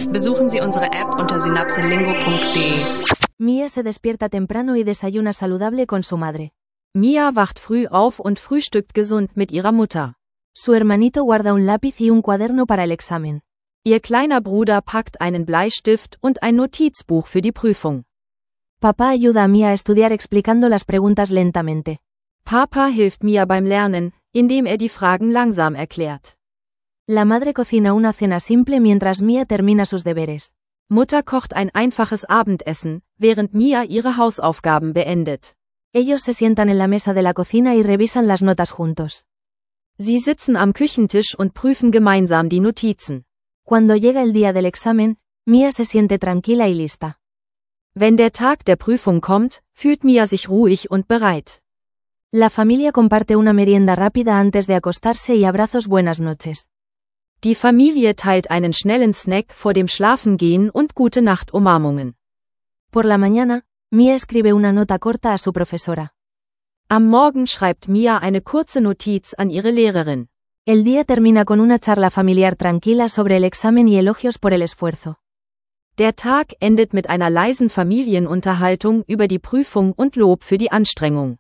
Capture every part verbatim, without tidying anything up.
Besuchen Sie unsere App unter synapselingo punkt de. Mia se despierta temprano y desayuna saludable con su madre. Mia wacht früh auf und frühstückt gesund mit ihrer Mutter. Su hermanito guarda un lápiz y un cuaderno para el examen. Ihr kleiner Bruder packt einen Bleistift und ein Notizbuch für die Prüfung. Papá ayuda a Mia a estudiar explicando las preguntas lentamente. Papa hilft Mia beim Lernen, indem er die Fragen langsam erklärt. La madre cocina una cena simple mientras Mia termina sus deberes. Mutter kocht ein einfaches Abendessen, während Mia ihre Hausaufgaben beendet. Ellos se sientan en la mesa de la cocina y revisan las notas juntos. Sie sitzen am Küchentisch und prüfen gemeinsam die Notizen. Cuando llega el día del examen, Mia se siente tranquila y lista. Wenn der Tag der Prüfung kommt, fühlt Mia sich ruhig und bereit. La familia comparte una merienda rápida antes de acostarse y abrazos buenas noches. Die Familie teilt einen schnellen Snack vor dem Schlafengehen und Gute-Nacht-Umarmungen. Por la mañana, Mia escribe una nota corta a su profesora. Am Morgen schreibt Mia eine kurze Notiz an ihre Lehrerin. El día termina con una charla familiar tranquila sobre el examen y elogios por el esfuerzo. Der Tag endet mit einer leisen Familienunterhaltung über die Prüfung und Lob für die Anstrengung.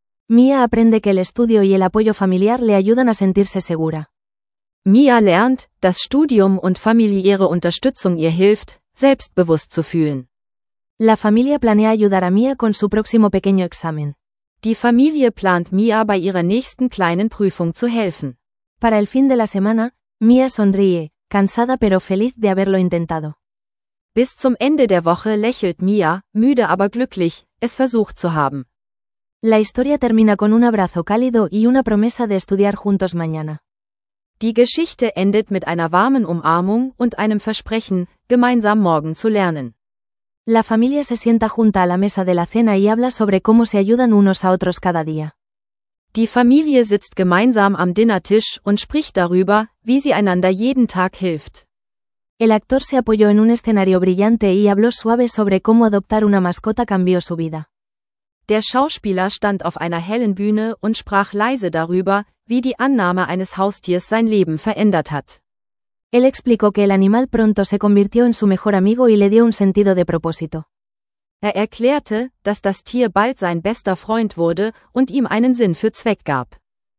Mia aprende que el estudio y el apoyo familiar le ayudan a sentirse segura. Mia lernt, dass Studium und familiäre Unterstützung ihr hilft, selbstbewusst zu fühlen. La familia planea ayudar a Mia con su próximo pequeño examen. Die Familie plant Mia bei ihrer nächsten kleinen Prüfung zu helfen. Para el fin de la semana, Mia sonríe, cansada pero feliz de haberlo intentado. Bis zum Ende der Woche lächelt Mia, müde aber glücklich, es versucht zu haben. La historia termina con un abrazo cálido y una promesa de estudiar juntos mañana. Die Geschichte endet mit einer warmen Umarmung und einem Versprechen, gemeinsam morgen zu lernen. La familia se sienta junta a la mesa de la cena y habla sobre cómo se ayudan unos a otros cada día. Die Familie sitzt gemeinsam am Dinnertisch und spricht darüber, wie sie einander jeden Tag hilft. El actor se apoyó en un escenario brillante y habló suave sobre cómo adoptar una mascota cambió su vida. Der Schauspieler stand auf einer hellen Bühne und sprach leise darüber, wie die Annahme eines Haustiers sein Leben verändert hat. Él explicó que el animal pronto se convirtió en su mejor amigo y le dio un sentido de propósito. Er erklärte, dass das Tier bald sein bester Freund wurde und ihm einen Sinn für Zweck gab.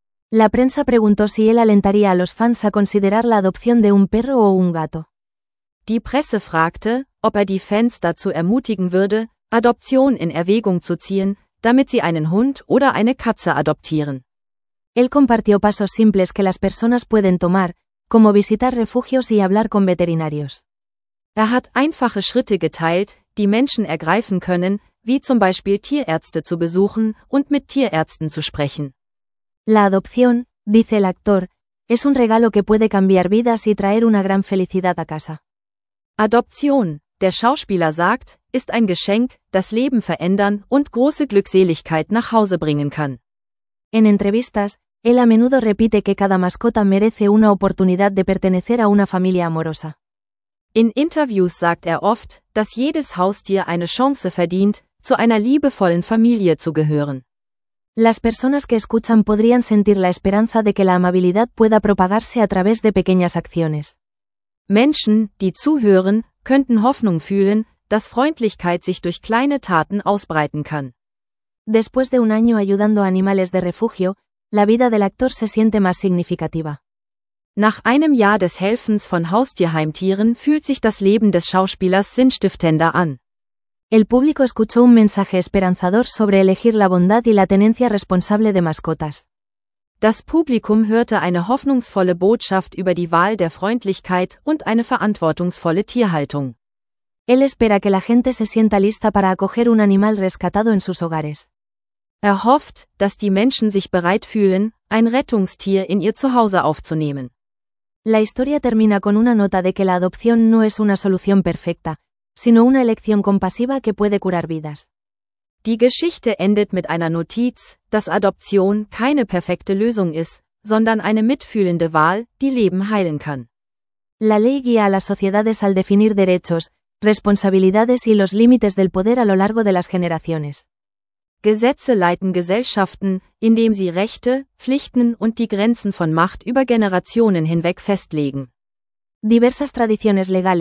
La prensa preguntó si él alentaría a los fans a considerar la adopción de un perro o un gato. Die Presse fragte, ob er die Fans dazu ermutigen würde, Adoption in Erwägung zu ziehen, damit sie einen Hund oder eine Katze adoptieren. Él compartió pasos simples que las personas pueden tomar, como visitar refugios y hablar con veterinarios. Er hat einfache Schritte geteilt, die Menschen ergreifen können, wie zum Beispiel Tierärzte zu besuchen und mit Tierärzten zu sprechen. La adopción, dice el actor, es un regalo que puede cambiar vidas y traer una gran felicidad a casa. Adoption, der Schauspieler sagt, ist ein Geschenk, das Leben verändern und große Glückseligkeit nach Hause bringen kann. En entrevistas, él a menudo repite que cada mascota merece una oportunidad de pertenecer a una familia amorosa. In Interviews sagt er oft, dass jedes Haustier eine Chance verdient, zu einer liebevollen Familie zu gehören. Las personas que escuchan podrían sentir la esperanza de que la amabilidad pueda propagarse a través de pequeñas acciones. Menschen, die zuhören, könnten Hoffnung fühlen, dass Freundlichkeit sich durch kleine Taten ausbreiten kann. Después de un año ayudando a animales de refugio, la vida del actor se siente más significativa. Nach einem Jahr des Helfens von Haustierheimtieren fühlt sich das Leben des Schauspielers sinnstiftender an. El público escuchó un mensaje esperanzador sobre elegir la bondad y la tenencia responsable de mascotas. Das Publikum hörte eine hoffnungsvolle Botschaft über die Wahl der Freundlichkeit und eine verantwortungsvolle Tierhaltung. Él espera que la gente se sienta lista para acoger un animal rescatado en sus hogares. Er hofft, dass die Menschen sich bereit fühlen, ein Rettungstier in ihr Zuhause aufzunehmen. La historia termina con una nota de que la adopción no es una solución perfecta, sino una elección compasiva que puede curar vidas. Die Geschichte endet mit einer Notiz, dass Adoption keine perfekte Lösung ist, sondern eine mitfühlende Wahl, die Leben heilen kann. La ley guía a las sociedades al definir derechos, responsabilidades y los límites del poder a lo largo de las generaciones. Gesetze leiten Gesellschaften, indem sie Rechte, Pflichten und die Grenzen von Macht über Generationen hinweg festlegen. Diversas tradiciones legales,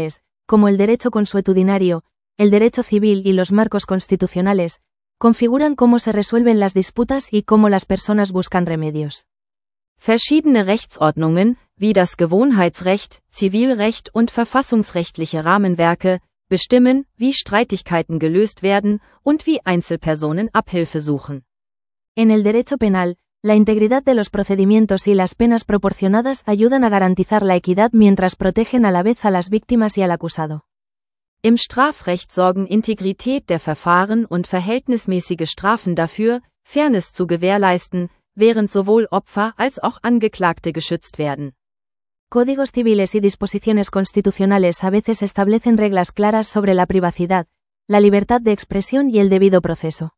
como el derecho consuetudinario, el derecho civil y los marcos constitucionales, configuran cómo se resuelven las disputas y cómo las personas buscan remedios. Verschiedene Rechtsordnungen, wie das Gewohnheitsrecht, Zivilrecht und verfassungsrechtliche Rahmenwerke, bestimmen, wie Streitigkeiten gelöst werden und wie Einzelpersonen Abhilfe suchen. En el derecho penal, la integridad de los procedimientos y las penas proporcionadas ayudan a garantizar la equidad mientras protegen a la vez a las víctimas y al acusado. Im Strafrecht sorgen Integrität der Verfahren und verhältnismäßige Strafen dafür, Fairness zu gewährleisten, während sowohl Opfer als auch Angeklagte geschützt werden. Códigos civiles y disposiciones constitucionales a veces establecen reglas claras sobre la privacidad, la libertad de expresión y el debido proceso.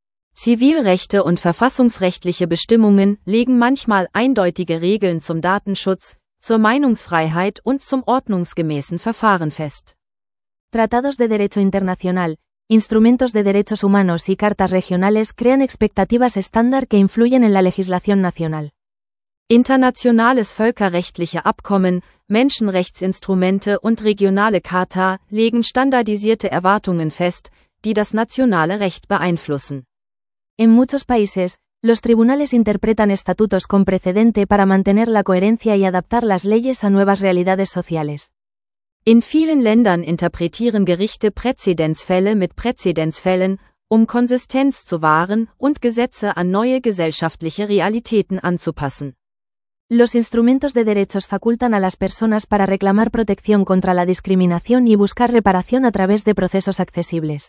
Zivilrechte und verfassungsrechtliche Bestimmungen legen manchmal eindeutige Regeln zum Datenschutz, zur Meinungsfreiheit und zum ordnungsgemäßen Verfahren fest. Tratados de derecho internacional, instrumentos de derechos humanos y cartas regionales crean expectativas estándar que influyen en la legislación nacional. Internationales völkerrechtliche Abkommen, Menschenrechtsinstrumente und regionale Charta legen standardisierte Erwartungen fest, die das nationale Recht beeinflussen. En muchos países, los tribunales interpretan estatutos con precedente para mantener la coherencia y adaptar las leyes a nuevas realidades sociales. In vielen Ländern interpretieren Gerichte Präzedenzfälle mit Präzedenzfällen, um Konsistenz zu wahren und Gesetze an neue gesellschaftliche Realitäten anzupassen. Los instrumentos de derechos facultan a las personas para reclamar protección contra la discriminación y buscar reparación a través de procesos accesibles.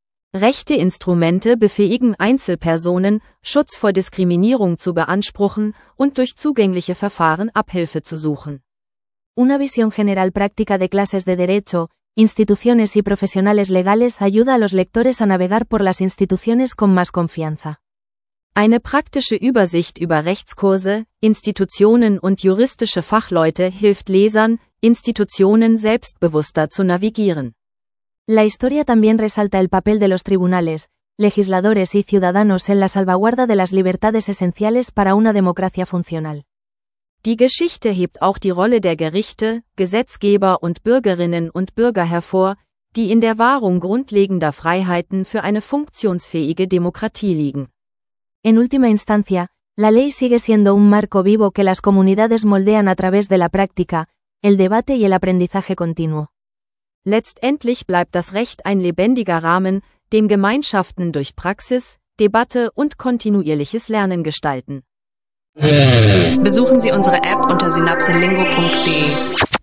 Rechte-Instrumente befähigen Einzelpersonen, Schutz vor Diskriminierung zu beanspruchen und durch zugängliche Verfahren Abhilfe zu suchen. Una visión general práctica de clases de derecho, instituciones y profesionales legales ayuda a los lectores a navegar por las instituciones con más confianza. Eine praktische Übersicht über Rechtskurse, Institutionen und juristische Fachleute hilft Lesern, Institutionen selbstbewusster zu navigieren. La historia también resalta el papel de los tribunales, legisladores y ciudadanos en la salvaguarda de las libertades esenciales para una democracia funcional. Die Geschichte hebt auch die Rolle der Gerichte, Gesetzgeber und Bürgerinnen und Bürger hervor, die in der Wahrung grundlegender Freiheiten für eine funktionsfähige Demokratie liegen. En última instancia, la ley sigue siendo un marco vivo que las comunidades moldean a través de la práctica, el debate y el aprendizaje continuo. Letztendlich bleibt das Recht ein lebendiger Rahmen, den Gemeinschaften durch Praxis, Debatte und kontinuierliches Lernen gestalten. Besuchen Sie unsere App unter synapselingo punkt de.